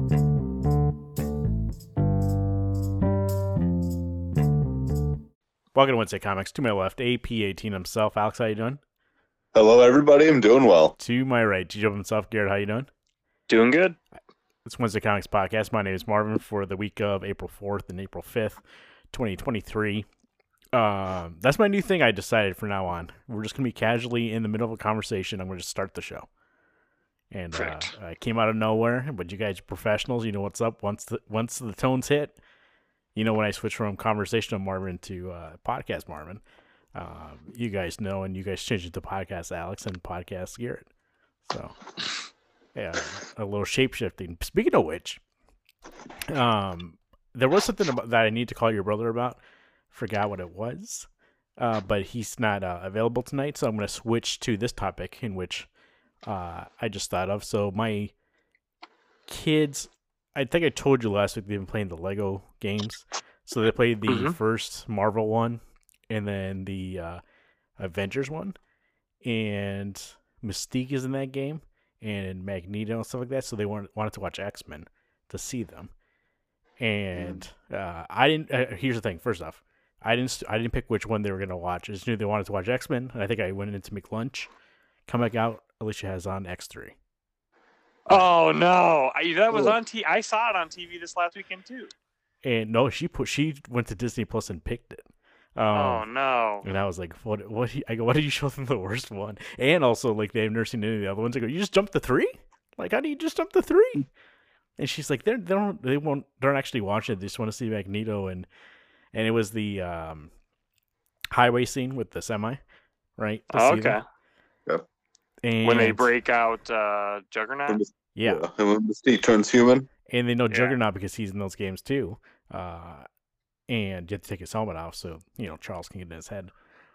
Welcome to Wednesday Comics. To my left, AP18 himself. Alex, how you doing? Hello, everybody. I'm doing well. To my right, G-Job himself. Garrett, how you doing? Doing good. It's Wednesday Comics Podcast. My name is Marvin for the week of April 4th and April 5th, 2023. That's my new thing I decided from now on. We're just going to be casually in the middle of a conversation. I'm going to just start the show. And I came out of nowhere, but you guys are professionals. You know what's up. Once the tones hit, you know when I switch from conversational Marvin to podcast Marvin. You guys know, and you guys changed it to podcast Alex and podcast Garrett. So, yeah, a little shape shifting. Speaking of which, there was something that I need to call your brother about. Forgot what it was, but he's not available tonight, so I'm going to switch to this topic in which I just thought of. So my kids, I think I told you last week they've been playing the Lego games. So they played the first Marvel one and then the Avengers one. And Mystique is in that game and Magneto and stuff like that. So they wanted to watch X-Men to see them. And I didn't. Here's the thing. First off, I didn't pick which one they were going to watch. I just knew they wanted to watch X-Men. And I think I went in to make lunch. Come back out, Alicia has on X3. Oh no, that was on TV. I saw it on TV this last weekend too. And no, she went to Disney Plus and picked it. Oh no! And I was like, "What? I go, why did you show them the worst one?" And also, like, they've never seen any of the other ones. I go, "You just jumped to 3? Like, how do you just jump to 3?" And she's like, they're not actually watching it. They just want to see Magneto and it was the highway scene with the semi, right? Okay. Yep. And when they break out Juggernaut. Yeah. And when Mystique turns human. And they know Juggernaut because he's in those games too. And you have to take his helmet off so, Charles can get in his head.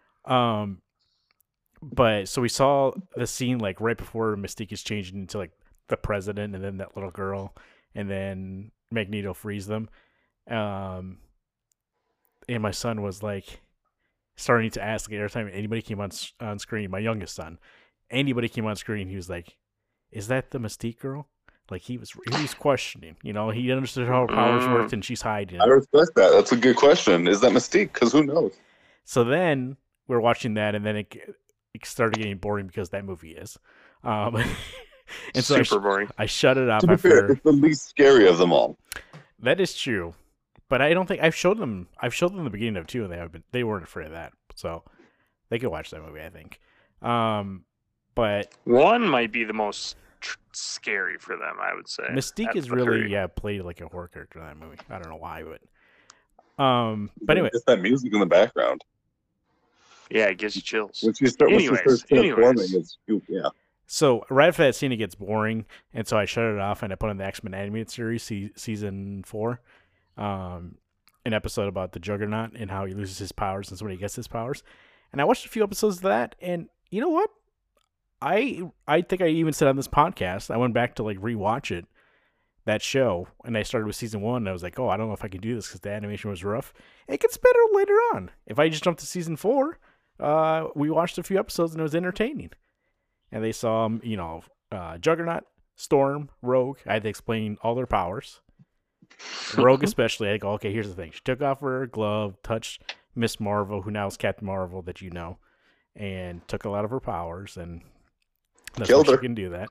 But so we saw the scene like right before Mystique is changing into like the president and then that little girl and then Magneto frees them. And my son was like starting to ask like, every time anybody came on screen, my youngest son, anybody came on screen, he was like, "Is that the Mystique girl?" Like he was questioning, he understood how her powers worked and she's hiding. I respect that. That's a good question. Is that Mystique? Because who knows? So then we're watching that and then it started getting boring because that movie is. And so super boring. I shut it off. To be fair, it's the least scary of them all. That is true. But I don't think I've showed them the beginning of 2 and they weren't afraid of that. So they could watch that movie, I think. But 1 might be the most scary for them, I would say. Mystique is really played like a horror character in that movie. I don't know why, but anyway, just that music in the background. Yeah, it gives you chills. When she starts transforming, it's yeah. So right after that scene, it gets boring, and so I shut it off and I put on the X-Men animated series, season 4, an episode about the Juggernaut and how he loses his powers and somebody gets his powers. And I watched a few episodes of that, and you know what? I think I even said on this podcast, I went back to like rewatch it, that show, and I started with season 1, and I was like, oh, I don't know if I can do this because the animation was rough. It gets better later on. If I just jumped to season 4, we watched a few episodes and it was entertaining. And they saw, Juggernaut, Storm, Rogue. I had to explain all their powers. Rogue especially, I go, okay, here's the thing. She took off her glove, touched Miss Marvel, who now is Captain Marvel, that you know, and took a lot of her powers, and that's killed her. She can do that.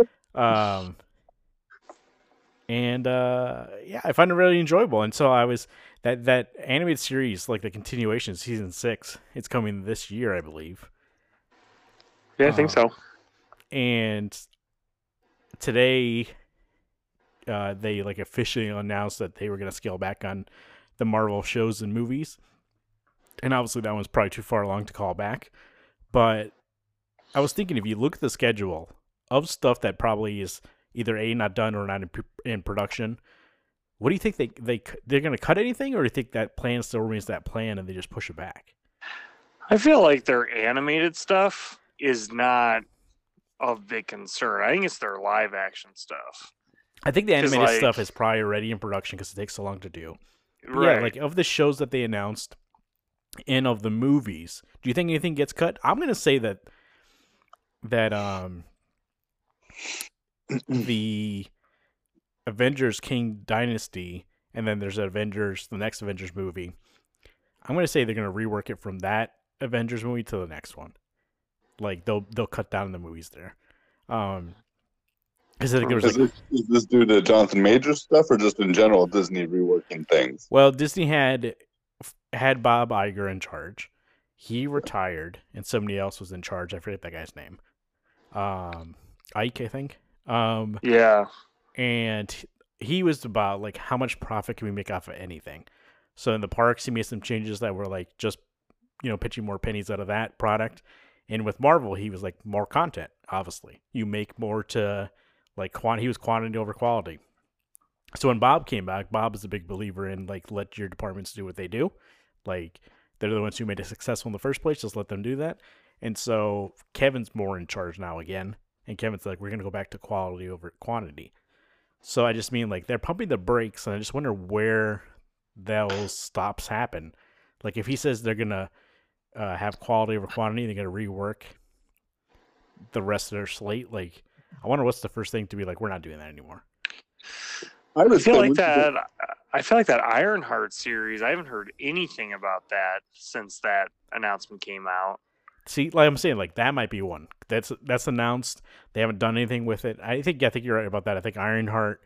I find it really enjoyable. And so I was that animated series, like the continuation, season 6, it's coming this year, I believe. Yeah, I think so. And today, they like officially announced that they were going to scale back on the Marvel shows and movies. And obviously that one's probably too far along to call back. But I was thinking, if you look at the schedule of stuff that probably is either A, not done or not in production, what do you think they're going to cut anything, or do you think that plan still remains that plan and they just push it back? I feel like their animated stuff is not of big concern. I think it's their live action stuff. I think the animated stuff is probably already in production because it takes so long to do. Right. Yeah, like of the shows that they announced and of the movies, do you think anything gets cut? I'm going to say that the Avengers King Dynasty, and then there's Avengers, the next Avengers movie. I'm gonna say they're gonna rework it from that Avengers movie to the next one. Like they'll cut down the movies there. Is this due to Jonathan Majors stuff, or just in general Disney reworking things? Well, Disney had Bob Iger in charge. He retired, and somebody else was in charge. I forget that guy's name. Ike, I think. Yeah. And he was about like how much profit can we make off of anything. So in the parks, he made some changes that were like just pitching more pennies out of that product. And with Marvel, he was like more content. Obviously, you make more to like he was quantity over quality. So when Bob came back, Bob is a big believer in like let your departments do what they do. Like they're the ones who made it successful in the first place. Just let them do that. And so Kevin's more in charge now again. And Kevin's like, we're going to go back to quality over quantity. So I just mean like they're pumping the brakes, and I just wonder where those stops happen. Like if he says they're going to have quality over quantity, they're going to rework the rest of their slate. Like I wonder what's the first thing to be like, we're not doing that anymore. I feel like that Ironheart series, I haven't heard anything about that since that announcement came out. See, like I'm saying, like that might be one that's announced. They haven't done anything with it. I think you're right about that. I think Ironheart,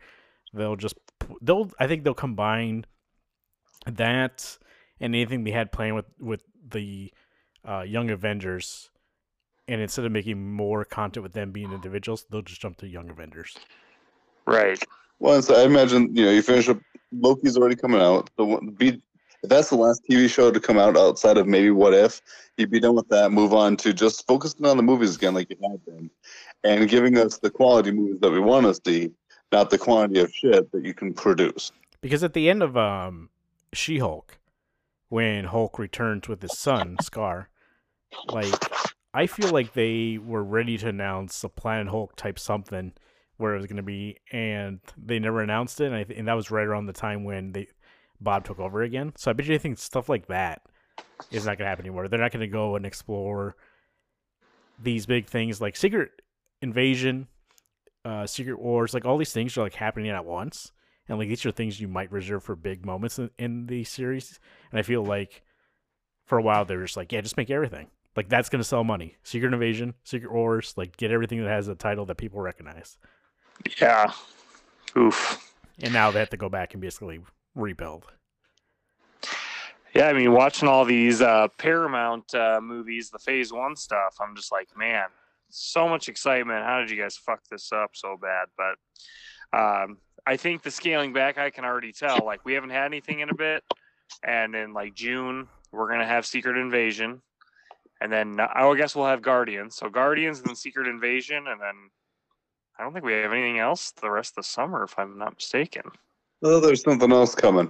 I think they'll combine that and anything they had playing with the Young Avengers, and instead of making more content with them being individuals, they'll just jump to Young Avengers. Right. Well, so I imagine you finish up. Loki's already coming out. If that's the last TV show to come out outside of maybe What If, you'd be done with that. Move on to just focusing on the movies again, like you have been, and giving us the quality movies that we want to see, not the quantity of shit that you can produce. Because at the end of She-Hulk, when Hulk returns with his son Scar, like I feel like they were ready to announce a Planet Hulk type something where it was going to be, and they never announced it, and that was right around the time when Bob took over again. So I bet you think stuff like that is not going to happen anymore. They're not going to go and explore these big things like Secret Invasion, Secret Wars, like all these things are like happening at once. And like these are things you might reserve for big moments in the series. And I feel like for a while they were just like, yeah, just make everything. Like that's going to sell money. Secret Invasion, Secret Wars, like get everything that has a title that people recognize. Yeah. Oof. And now they have to go back and basically rebuild. Yeah, I mean, watching all these Paramount movies, the Phase 1 stuff, I'm just like, man, so much excitement. How did you guys fuck this up so bad? But I think the scaling back, I can already tell. Like, we haven't had anything in a bit. And in, like, June, we're going to have Secret Invasion. And then I guess we'll have Guardians. So Guardians and then Secret Invasion. And then I don't think we have anything else the rest of the summer, if I'm not mistaken. Oh, there's something else coming.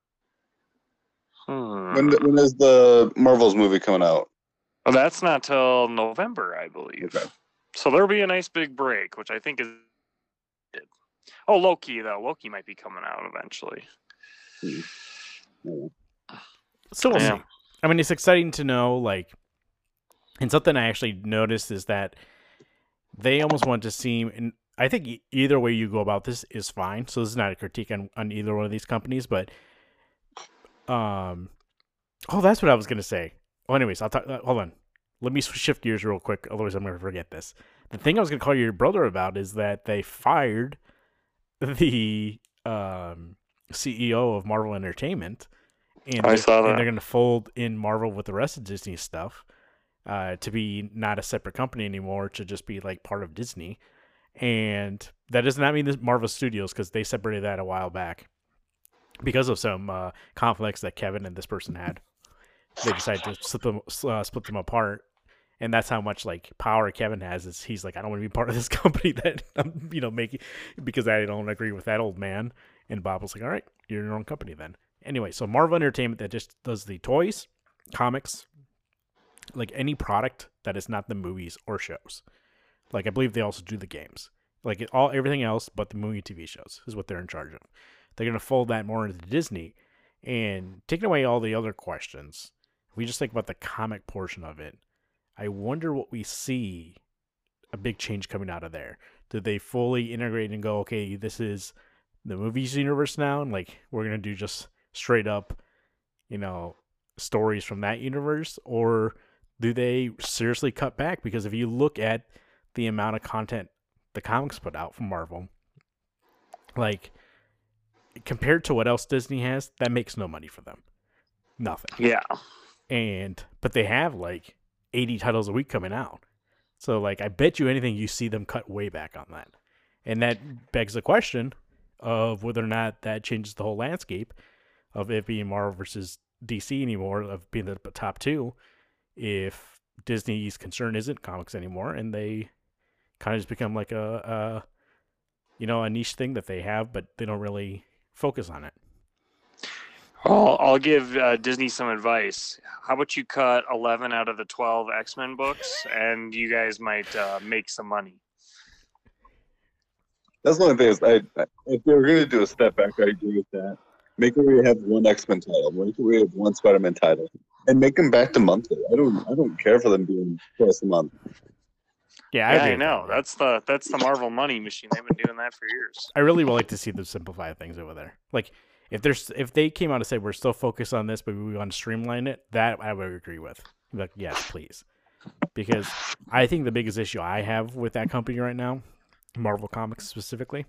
When is the Marvels movie coming out? Well, that's not till November, I believe. Okay. So there'll be a nice big break, which I think is... Oh, Loki, though. Loki might be coming out eventually. So we'll see. I mean, it's exciting to know, like... And something I actually noticed is that they almost want to seem... And I think either way you go about this is fine. So this is not a critique on either one of these companies, but... Oh, that's what I was going to say. Well, anyways, I'll talk... hold on. Let me shift gears real quick, otherwise I'm going to forget this. The thing I was going to call your brother about is that they fired the CEO of Marvel Entertainment. And I saw that. And they're going to fold in Marvel with the rest of Disney stuff to be not a separate company anymore, to just be like part of Disney. And that does not mean this Marvel Studios, because they separated that a while back because of some conflicts that Kevin and this person had. They decided to split them apart. And that's how much like power Kevin has. Is he's like, I don't want to be part of this company that I'm, making, because I don't agree with that old man. And Bob was like, all right, you're in your own company then. Anyway, so Marvel Entertainment that just does the toys, comics, like any product that is not the movies or shows. Like I believe they also do the games. Like everything else but the movie TV shows is what they're in charge of. They're gonna fold that more into Disney, and taking away all the other questions. If we just think about the comic portion of it, I wonder what we see a big change coming out of there. Did they fully integrate and go, okay, this is the movies universe now, and like we're gonna do just straight up, stories from that universe, or do they seriously cut back? Because if you look at the amount of content the comics put out from Marvel, like compared to what else Disney has, that makes no money for them. Nothing. Yeah. But they have like 80 titles a week coming out. So like I bet you anything you see them cut way back on that. And that begs the question of whether or not that changes the whole landscape of it being Marvel versus DC anymore, of being the top two, if Disney's concern isn't comics anymore and they kind of just become like a niche thing that they have, but they don't really focus on it. I'll give Disney some advice. How about you cut 11 out of the 12 X-Men books, and you guys might make some money. That's one of the things. If they were going to do a step back, I agree with that. Make it where you have one X-Men title, make it where you have one Spider-Man title, and make them back to monthly. I don't care for them being twice a month. Yeah, I know. That's the Marvel money machine. They've been doing that for years. I really would like to see them simplify things over there. Like if they came out and said we're still focused on this, but we want to streamline it, that I would agree with. Like, yes, please. Because I think the biggest issue I have with that company right now, Marvel Comics specifically,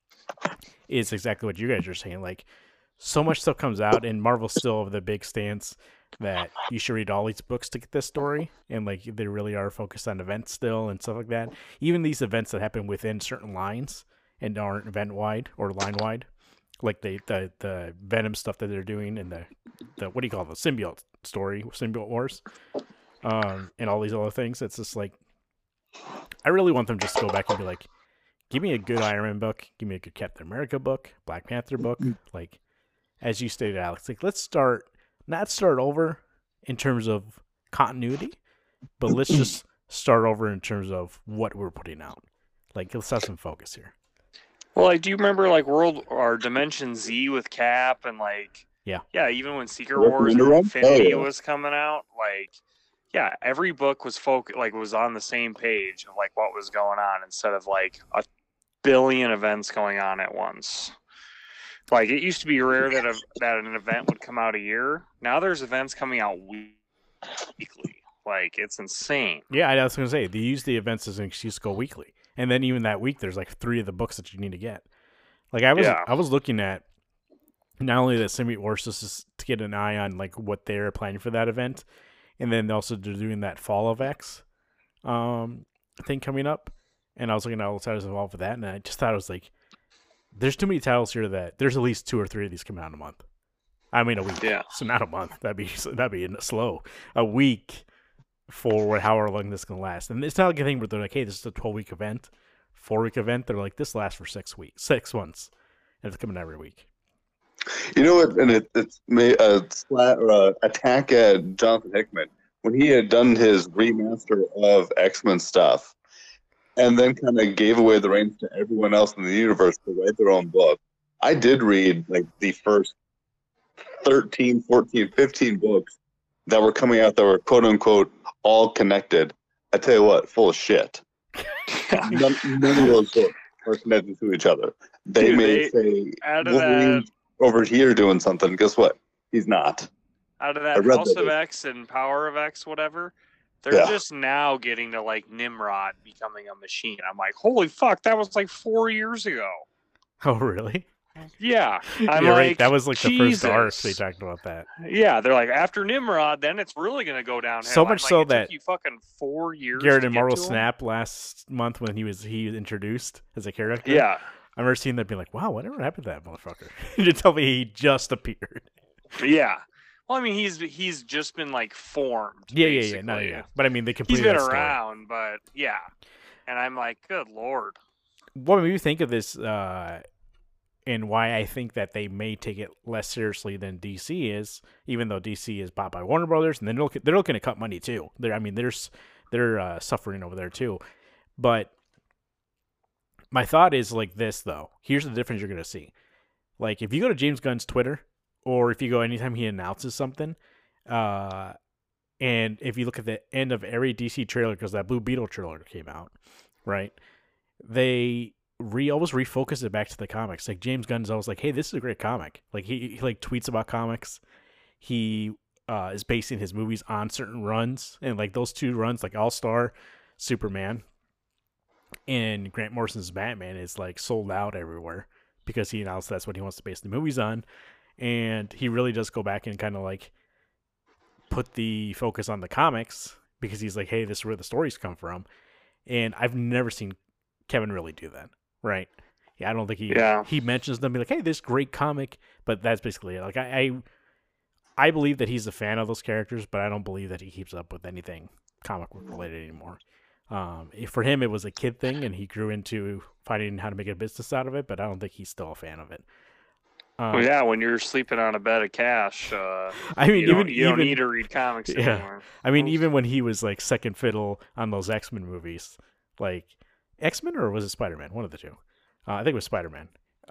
is exactly what you guys are saying. Like, so much stuff comes out, and Marvel's still of the big stance that you should read all these books to get this story, and like they really are focused on events still and stuff like that. Even these events that happen within certain lines and aren't event wide or line wide, like the Venom stuff that they're doing, and the what do you call it, the symbiote story, Symbiote Wars, and all these other things. It's just like I really want them just to go back and be like, give me a good Iron Man book, give me a good Captain America book, Black Panther book, like as you stated, Alex. Like let's not start over in terms of continuity, but let's just start over in terms of what we're putting out. Like let's have some focus here. Well, like, do you remember like World or Dimension Z with Cap and like even when Secret Wars and Infinity was coming out, like every book was was on the same page of like what was going on instead of like a billion events going on at once. Like it used to be rare that an event would come out a year. Now there's events coming out weekly. Like it's insane. Yeah, I was gonna say they use the events as an excuse to go weekly. And then even that week, there's like 3 of the books that you need to get. Like I was looking at not only the Symbiote Wars just to get an eye on like what they're planning for that event, and then also they're doing that Fall of X thing coming up. And I was looking at all the titles involved with that, and I just thought it was like, there's too many titles here that there's at least 2 or 3 of these coming out in a month. I mean a week. Yeah. So not a month. That'd be slow. A week. For however long this is gonna last, and it's not like a thing where they're like, "Hey, this is a 12-week event, 4-week event." They're like, "This lasts for 6 months, and it's coming every week." You know what? And it's a attack at Jonathan Hickman when he had done his remaster of X-Men stuff, and then kind of gave away the reins to everyone else in the universe to write their own book. I did read like the first 13, 14, 15 books that were coming out that were quote unquote all connected. I tell you what, full of shit. none of those books are connected to each other. They may say Wolverine's over here doing something. Guess what? He's not. Out of that House of X and Power of X, whatever, they're just now getting to like Nimrod becoming a machine. I'm like, holy fuck, that was like 4 years ago. Oh, really? Yeah, I'm like, right. That was like the first arc they talked about that. Yeah, they're like after Nimrod, then it's really gonna go downhill. So much so that took you fucking 4 years. Garrett and Marvel Snap last month when he introduced as a character. Yeah, I remember seeing that, being like, "Wow, whatever happened to that motherfucker?" You tell me he just appeared. Yeah. Well, I mean, he's just been like formed. Yeah. But I mean, they completed. He's been around, but yeah. And I'm like, good lord. What made you think of this? And why I think that they may take it less seriously than DC is, even though DC is bought by Warner Brothers, and they're looking to cut money too. They're suffering over there too. But my thought is like this though. Here's the difference you're gonna see. Like if you go to James Gunn's Twitter, or if you go anytime he announces something, and if you look at the end of every DC trailer, because that Blue Beetle trailer came out, right? They always refocus it back to the comics. Like James Gunn's always like, hey, this is a great comic. Like he like tweets about comics. He is basing his movies on certain runs, and like those 2 runs, like All Star, Superman, and Grant Morrison's Batman is like sold out everywhere because he announced that's what he wants to base the movies on, and he really does go back and kind of like put the focus on the comics because he's like, hey, this is where the stories come from, and I've never seen Kevin really do that, right? Yeah, I don't think he mentions them, be like, hey, this great comic, but that's basically it. Like I believe that he's a fan of those characters, but I don't believe that he keeps up with anything comic book related anymore. For him, it was a kid thing, and he grew into finding how to make a business out of it, but I don't think he's still a fan of it. Well, yeah, when you're sleeping on a bed of cash, I mean, you don't need to read comics anymore. I mean, even when he was like second fiddle on those X-Men movies, like X-Men or was it Spider-Man? One of the two. I think it was Spider-Man.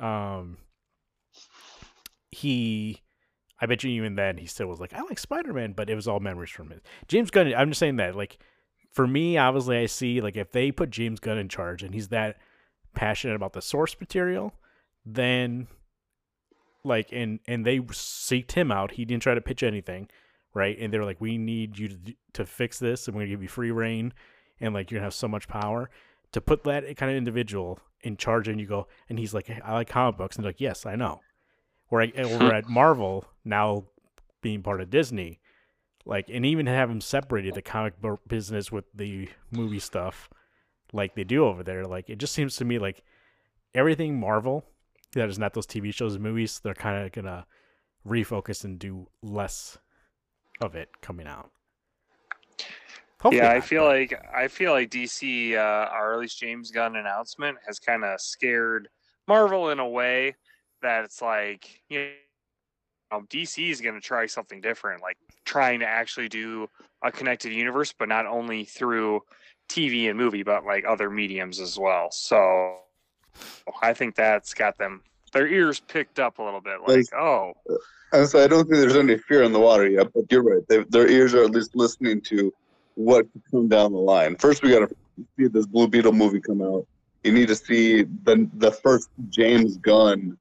I bet you even then he still was like, I like Spider-Man, but it was all memories from it. James Gunn, I'm just saying that, like, for me, obviously, I see, like, if they put James Gunn in charge and he's that passionate about the source material, then, like, and they seeked him out. He didn't try to pitch anything, right? And they were like, we need you to fix this, and we're going to give you free reign, and, like, you're going to have so much power. To put that kind of individual in charge, and you go, and he's like, hey, I like comic books, and they're like, yes, I know. Over at Marvel, now being part of Disney, like, and even have him separated the comic book business with the movie stuff, like they do over there. Like, it just seems to me like everything Marvel that is not those TV shows and movies, they're kind of gonna refocus and do less of it coming out. Hopefully I feel like DC, or at least James Gunn announcement has kind of scared Marvel in a way that it's like, DC is going to try something different, like trying to actually do a connected universe, but not only through TV and movie, but like other mediums as well. So I think that's got their ears picked up a little bit. Like, and so I don't think there's any fear in the water yet, but you're right. Their ears are at least listening to what could come down the line. First, we got to see this Blue Beetle movie come out. You need to see the first James Gunn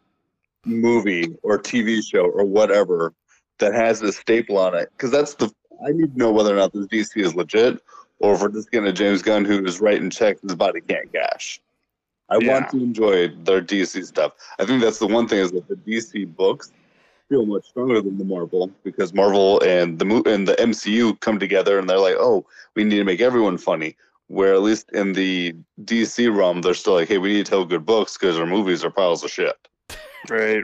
movie or TV show or whatever that has a staple on it, because I need to know whether or not this DC is legit, or if we're just getting a James Gunn who is writing checks his body can't cash. I want to enjoy their DC stuff. I think that's the one thing, is that the DC books feel much stronger than the Marvel, because Marvel and the MCU come together and they're like, oh, we need to make everyone funny. Where at least in the DC realm, they're still like, hey, we need to tell good books because our movies are piles of shit. Right.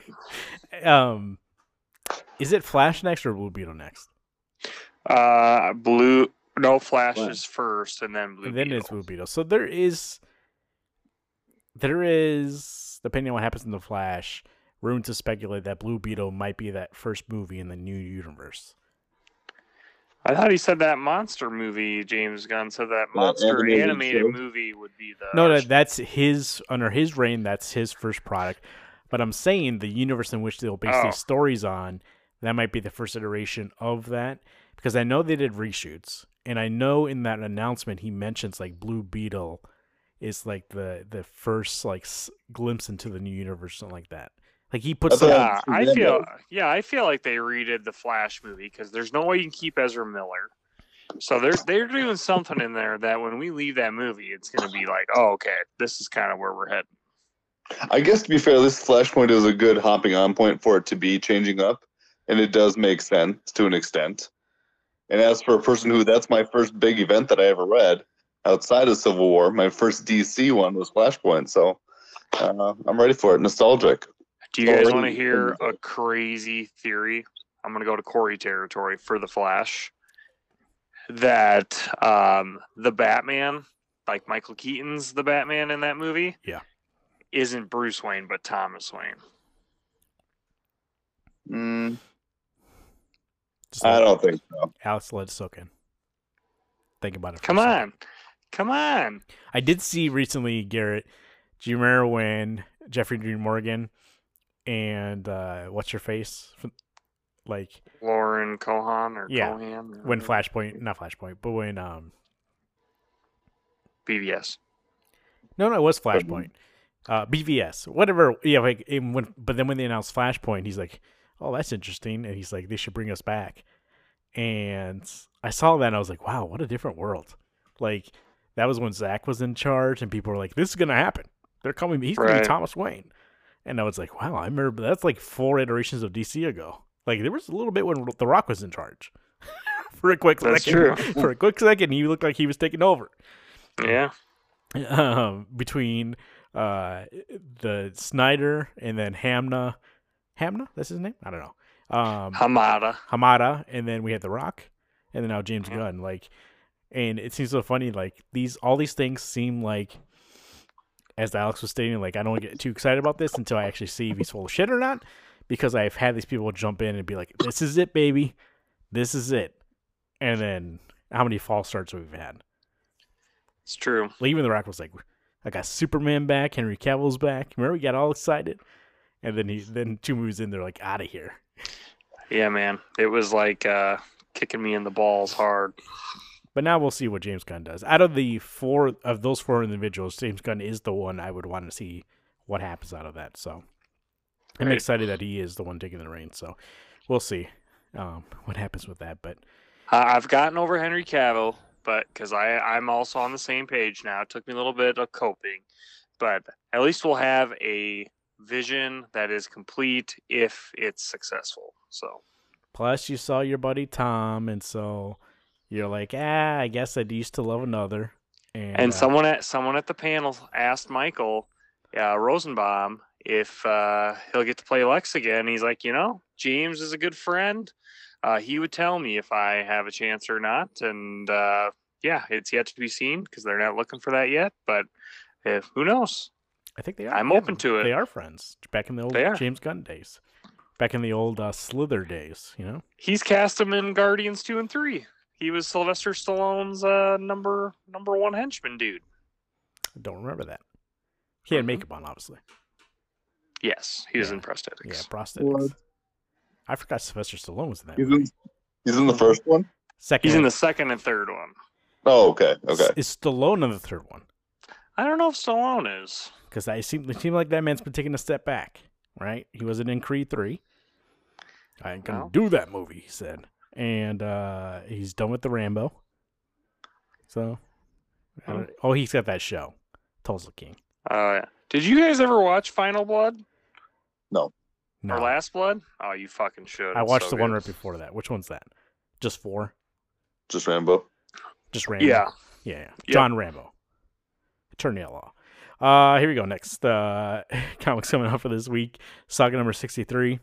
Is it Flash next or Blue Beetle next? Flash is first, and then Blue Beetle. Then it's Blue Beetle. So there is, depending on what happens in the Flash, room to speculate that Blue Beetle might be that first movie in the new universe. I thought he said that monster movie. James Gunn said that monster animated movie would be the. No, that's his, under his reign. That's his first product. But I'm saying the universe in which they'll base these stories on, that might be the first iteration of that. Because I know they did reshoots, and I know in that announcement he mentions like Blue Beetle is like the first like glimpse into the new universe, something like that. Like he puts. I feel like they redid the Flash movie, because there's no way you can keep Ezra Miller. So they're doing something in there that when we leave that movie, it's going to be like, oh, okay, this is kind of where we're heading. I guess, to be fair, this Flashpoint is a good hopping on point for it to be changing up, and it does make sense to an extent. And as for a person who, that's my first big event that I ever read outside of Civil War, my first DC one was Flashpoint, so I'm ready for it. Nostalgic. Do you guys want to hear a crazy theory? I'm going to go to Corey territory for the Flash. That the Batman, like Michael Keaton's the Batman in that movie, isn't Bruce Wayne, but Thomas Wayne. I don't think so. Alex, let it soak in. Think about it. Come on. I did see recently, Garrett. Do you remember when Jeffrey Dean Morgan and what's her face, like Lauren Cohan or Cohan? When not Flashpoint, but when BVS. No, it was Flashpoint. BVS, whatever. Yeah, like but then when they announced Flashpoint, he's like, "Oh, that's interesting," and he's like, "They should bring us back." And I saw that, and I was like, "Wow, what a different world!" Like that was when Zach was in charge, and people were like, "This is gonna happen. They're coming. He's gonna be Right. Thomas Wayne." And I was like, "Wow, I remember that's like 4 iterations of DC ago." Like there was a little bit when The Rock was in charge for a quick That's second. true. For a quick second, he looked like he was taking over. Yeah. Between the Snyder and then Hamna, that's his name. I don't know. Hamada, and then we had The Rock, and then now James Gunn. Like, and it seems so funny. Like all these things seem like, as Alex was stating, like I don't get too excited about this until I actually see if he's full of shit or not, because I've had these people jump in and be like, "This is it, baby, this is it," and then how many false starts we've had. It's true. Like, even The Rock was like, "I got Superman back, Henry Cavill's back." Remember, we got all excited, and then 2 movies in, they're like, "Out of here." Yeah, man. It was like kicking me in the balls hard. But now we'll see what James Gunn does. Out of those 4 individuals, James Gunn is the one I would want to see what happens out of that. So I'm Right. excited that he is the one taking the reins. So we'll see what happens with that. But I've gotten over Henry Cavill, but because I'm also on the same page now. It took me a little bit of coping, but at least we'll have a vision that is complete if it's successful. So plus, you saw your buddy Tom, and so you're like, I guess I used to love another. And someone at the panel asked Michael Rosenbaum if he'll get to play Lex again. He's like, James is a good friend. He would tell me if I have a chance or not. And it's yet to be seen because they're not looking for that yet. But who knows? I think they are. I'm open to it. They are friends back in the old James Gunn days, back in the old Slither days. He's cast him in Guardians 2 and 3. He was Sylvester Stallone's number 1 henchman dude. I don't remember that. He had makeup on, obviously. Yes, he was in prosthetics. Yeah, prosthetics. I forgot Sylvester Stallone was in that. He's in the first one? Second. He's in the second and third one. Oh, okay. Is Stallone in the third one? I don't know if Stallone is. Because it seemed like that man's been taking a step back, right? He wasn't in Creed 3. I ain't gonna do that movie, he said. And he's done with the Rambo. So, he's got that show, Tulsa King. Oh, yeah. Did you guys ever watch Final Blood? No. Or Last Blood? Oh, you fucking should. I watched the one right before that. Which one's that? Just 4? Just Rambo. Just Rambo. Yeah. Yeah. John Rambo. Attorney at law. Here we go. Next comics coming out for this week. Saga number 63.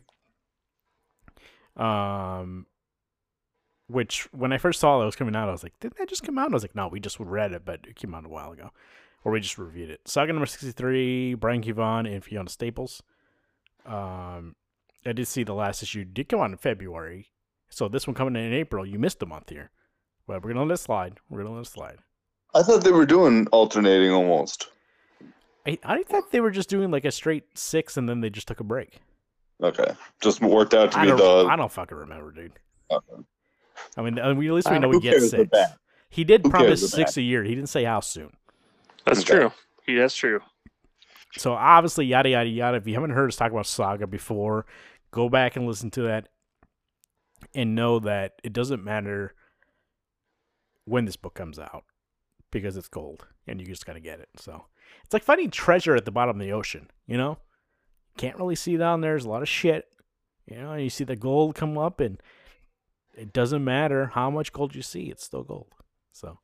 Which when I first saw that was coming out, I was like, didn't that just come out? And I was like, no, we just read it, but it came out a while ago. Or we just reviewed it. Saga number 63, Brian K. Vaughan and Fiona Staples. I did see the last issue did come out in February. So this one coming in April, you missed a month here. But we're going to let it slide. I thought they were doing alternating almost. I thought they were just doing like a straight 6 and then they just took a break. Okay. Just worked out to be I don't fucking remember, dude. Okay. I mean, at least we know he gets 6. He did promise 6 a year. He didn't say how soon. That's true. Yeah, that's true. So obviously, yada, yada, yada. If you haven't heard us talk about Saga before, go back and listen to that and know that it doesn't matter when this book comes out because it's gold and you just got to get it. So it's like finding treasure at the bottom of the ocean, Can't really see down there. There's a lot of shit, and you see the gold come up and it doesn't matter how much gold you see, it's still gold. So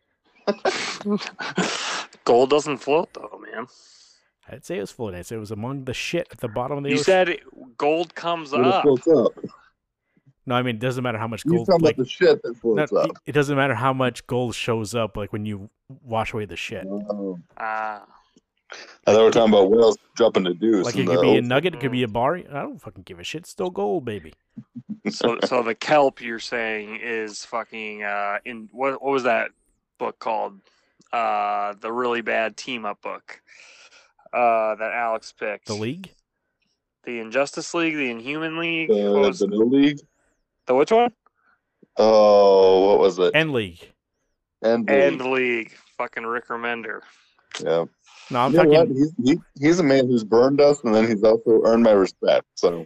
gold doesn't float though, man. I'd say it was floating. I'd say it was among the shit at the bottom of the ocean. You said gold comes up. It floats up. No, I mean it doesn't matter how much gold. You're talking about the shit that floats up. It doesn't matter how much gold shows up, like when you wash away the shit. I thought we were talking about whales dropping the deuce. Like it could be a nugget, it could be a bar. I don't fucking give a shit. It's still gold, baby. So the kelp you're saying is fucking in what was that book called? The really bad team up book that Alex picked. The League? The Injustice League, the Inhuman League. The New League? The which one? Oh, what was it? End League. End League. Fucking Rick Remender. Yeah. No, I'm You know what? talking. He's a man who's burned us, and then he's also earned my respect. So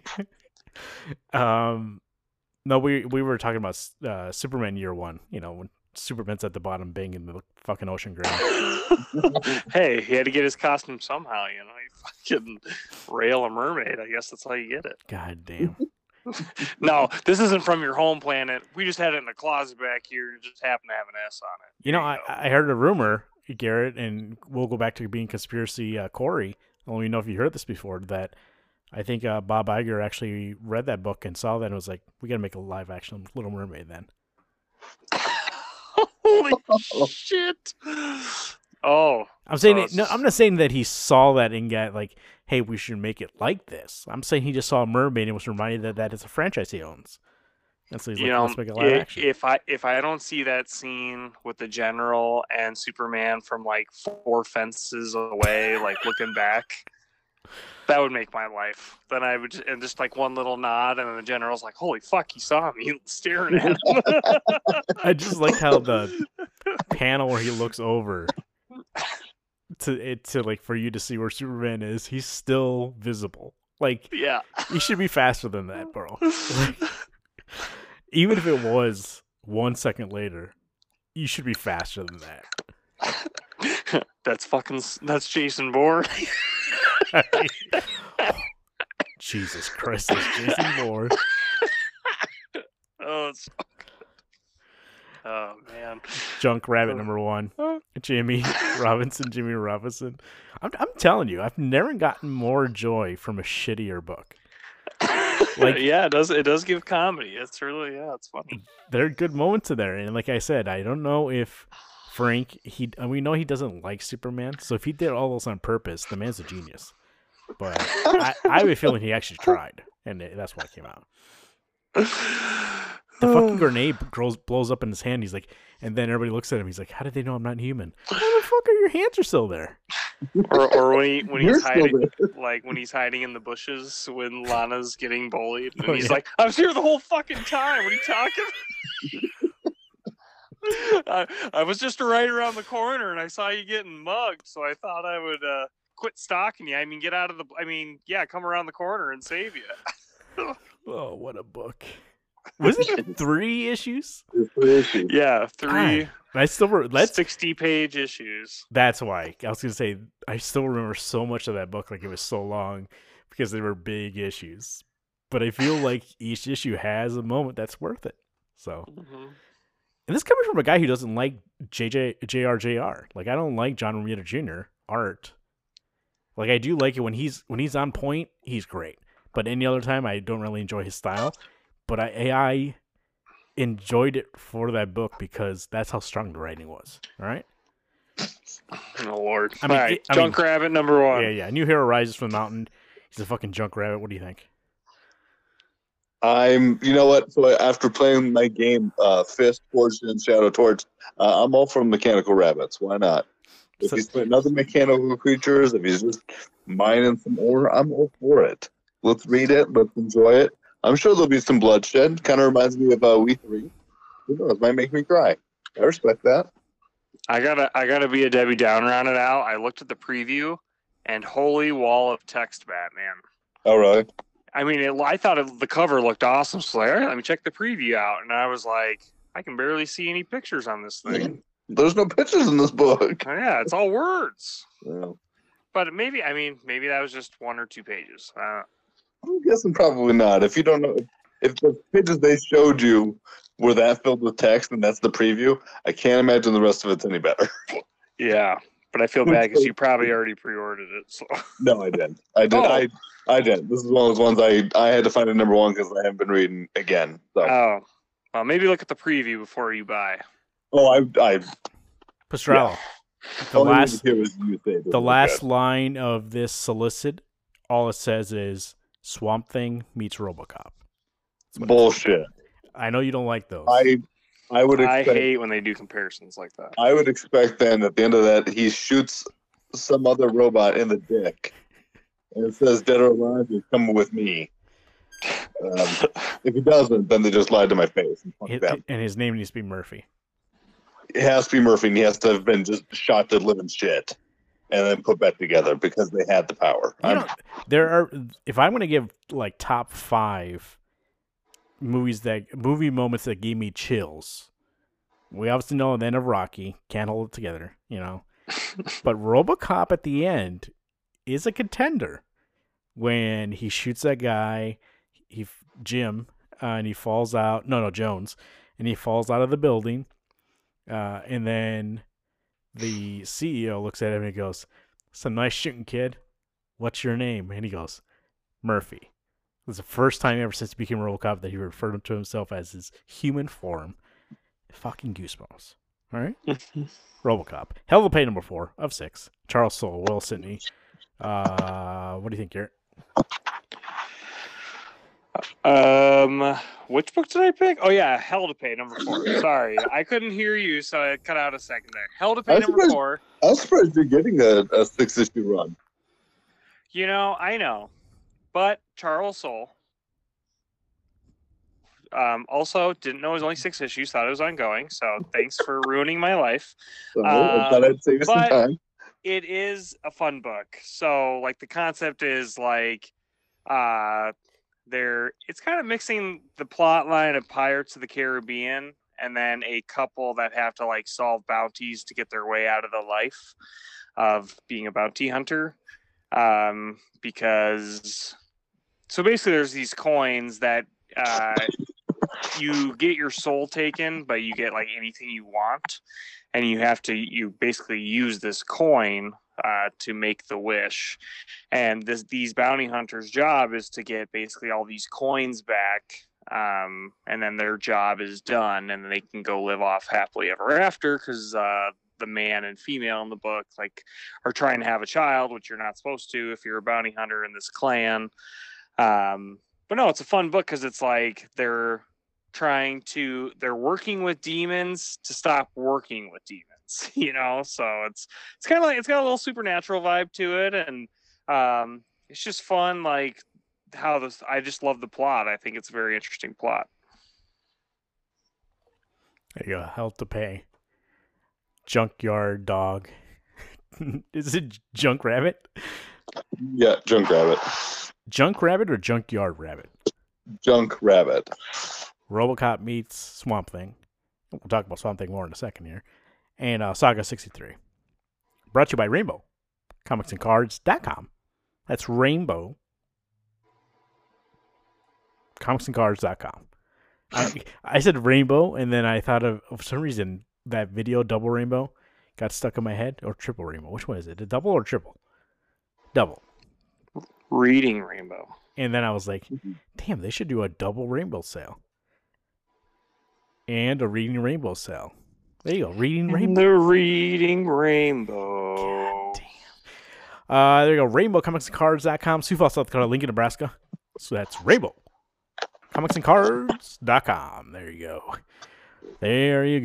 No, we were talking about Superman Year One. You know, when Superman's at the bottom, banging the fucking ocean ground. Hey, he had to get his costume somehow. You know, he fucking rail a mermaid. I guess that's how you get it. God damn. No, this isn't from your home planet. We just had it in the closet back here. It just happened to have an S on it. You know, I heard a rumor, Garrett, and we'll go back to being conspiracy Corey. I don't even know if you heard this before, that I think Bob Iger actually read that book and saw that and was like, we got to make a live action Little Mermaid then. Holy shit. Oh. I'm saying no, I'm not saying that he saw that and got like, hey, we should make it like this. I'm saying he just saw a mermaid and was reminded that is a franchise he owns. And so he's like, let's make it live action. If I don't see that scene with the general and Superman from like 4 fences away, like looking back, that would make my life. Then I would and just like one little nod, and then the general's like, "Holy fuck, he saw me staring at him." I just like how the panel where he looks over to like for you to see where Superman is, he's still visible. Like, yeah, you should be faster than that, bro. Like, even if it was 1 second later, you should be faster than that. That's Jason Bourne. Jesus Christ, it's Jason Bourne. Oh, it's so good. Oh man, Junk Rabbit #1, Jimmy Robinson. I'm telling you, I've never gotten more joy from a shittier book. Like, yeah, it does give comedy. It's really it's funny. There are good moments in there, and like I said, I don't know if Frank we know he doesn't like Superman, so if he did all those on purpose, the man's a genius. But I have a feeling he actually tried, and that's why it came out. The fucking grenade blows up in his hand. He's like, and then everybody looks at him. He's like, "How did they know I'm not human? How the fuck are your hands are still there?" Or when he's hiding, like when he's hiding in the bushes when Lana's getting bullied, and he's like, "I was here the whole fucking time. What are you talking?" I was just right around the corner, and I saw you getting mugged, so I thought I would quit stalking you. I mean, come around the corner and save you. Oh, what a book! Was it 3 issues? 3 issues. Yeah, 3. I still 60-page issues. That's why I was gonna say I still remember so much of that book, like it was so long because they were big issues. But I feel like each issue has a moment that's worth it. So, and this coming from a guy who doesn't like JRJR. Like, I don't like John Romita Jr. art. Like, I do like it when he's on point. He's great. But any other time, I don't really enjoy his style. But I enjoyed it for that book because that's how strong the writing was. All right. Oh Lord! All right, Junk Rabbit #1. Yeah. New hero rises from the mountain. He's a fucking junk rabbit. What do you think? You know what? So after playing my game, Fist, Forged, and Shadow Torch, I'm all for mechanical rabbits. Why not? If he's putting other mechanical creatures, if he's just mining some ore, I'm all for it. Let's read it. Let's enjoy it. I'm sure there'll be some bloodshed. Kind of reminds me of We 3. Who knows? Might make me cry. I respect that. I gotta be a Debbie Downer on it, Al. I looked at the preview, and holy wall of text, Batman. Oh, really? I mean, I thought the cover looked awesome. So like, all right, let me check the preview out, and I was like, I can barely see any pictures on this thing. There's no pictures in this book. Yeah, it's all words. Yeah. But maybe that was just 1 or 2 pages. I'm guessing probably not. If you don't know, if the pages they showed you were that filled with text and that's the preview, I can't imagine the rest of it's any better. Yeah, but I feel bad because you probably already pre-ordered it. So. No, I didn't. I didn't. This is one of those ones I had to find a #1 because I haven't been reading again. So. Oh, well, maybe look at the preview before you buy. Oh, Pastrello. Yeah. The last line of this solicit, all it says is Swamp Thing meets RoboCop. Bullshit. I know you don't like those. I would expect, I hate when they do comparisons like that. I would expect then at the end of that he shoots some other robot in the dick. And it says dead or alive, you're coming with me. If he doesn't, then they just lied to my face. And his name needs to be Murphy. It has to be Murphy, and he has to have been just shot to living shit. and then put back together because they had the power. You know, there are. If I'm going to give like top 5 movie moments that gave me chills, we obviously know the end of Rocky, can't hold it together, but RoboCop at the end is a contender when he shoots that guy, Jim, and he falls out. No, Jones, and he falls out of the building, and then the CEO looks at him and he goes, "Some nice shooting, kid. What's your name?" And he goes, "Murphy." It was the first time ever since he became RoboCop that he referred to himself as his human form. Fucking goosebumps. All right? RoboCop. Hell of a Pay number 4 of 6. Charles Soule, Will Sidney. What do you think, Garrett? Which book did I pick? Oh yeah, Hell to Pay number 4. Sorry, I couldn't hear you, so I cut out a second there. Hell to Pay number 4. I was surprised you're getting a 6-issue run. I know, but Charles Soule. Also, didn't know it was only 6 issues. Thought it was ongoing. So thanks for ruining my life. So I thought I'd save you some time. It is a fun book. So like the concept is like, it's kind of mixing the plot line of Pirates of the Caribbean and then a couple that have to like solve bounties to get their way out of the life of being a bounty hunter. Because so basically there's these coins that you get your soul taken, but you get like anything you want, and you basically use this coin to make the wish. And these bounty hunters' job is to get basically all these coins back, and then their job is done, and they can go live off happily ever after because the man and female in the book like are trying to have a child, which you're not supposed to if you're a bounty hunter in this clan. But no, it's a fun book because it's like they're working with demons to stop working with demons, so it's kind of like it's got a little supernatural vibe to it, and it's just fun. Like I just love the plot. I think it's a very interesting plot. There you go. Hell to Pay. Junkyard Dog. Is it Junk Rabbit? Yeah, Junk Rabbit. Junk Rabbit or Junkyard Rabbit? Junk Rabbit. RoboCop meets Swamp Thing. We'll talk about Swamp Thing more in a second here. And Saga 63. Brought to you by Rainbow. ComicsandCards.com. That's Rainbow. ComicsandCards.com. I said Rainbow, and then I thought of, for some reason, that video, Double Rainbow, got stuck in my head. Or Triple Rainbow. Which one is it? A double or triple? Double. Reading Rainbow. And then I was like, damn, they should do a double Rainbow sale. And a Reading Rainbow sale. There you go. Reading Rainbow. The Reading Rainbow. God damn. There you go. RainbowComicsandCards.com. Sioux Falls, South Dakota. Lincoln, Nebraska. So that's Rainbow. ComicsandCards.com. There you go. There you